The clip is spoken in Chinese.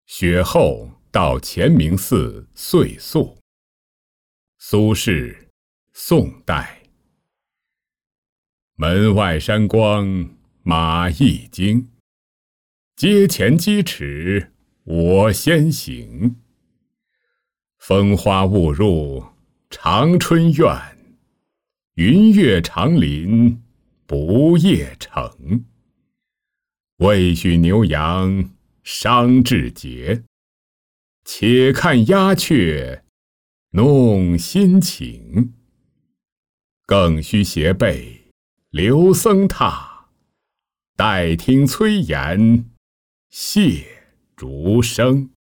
雪后到乾明寺岁宿。苏轼，宋代。门外山光马一惊，阶前鸡齿我先行。风花误入长春院，云越长林不夜城。未许牛羊伤至节，且看鸦雀弄新情。更须斜背刘僧榻，待听炊言谢竹声。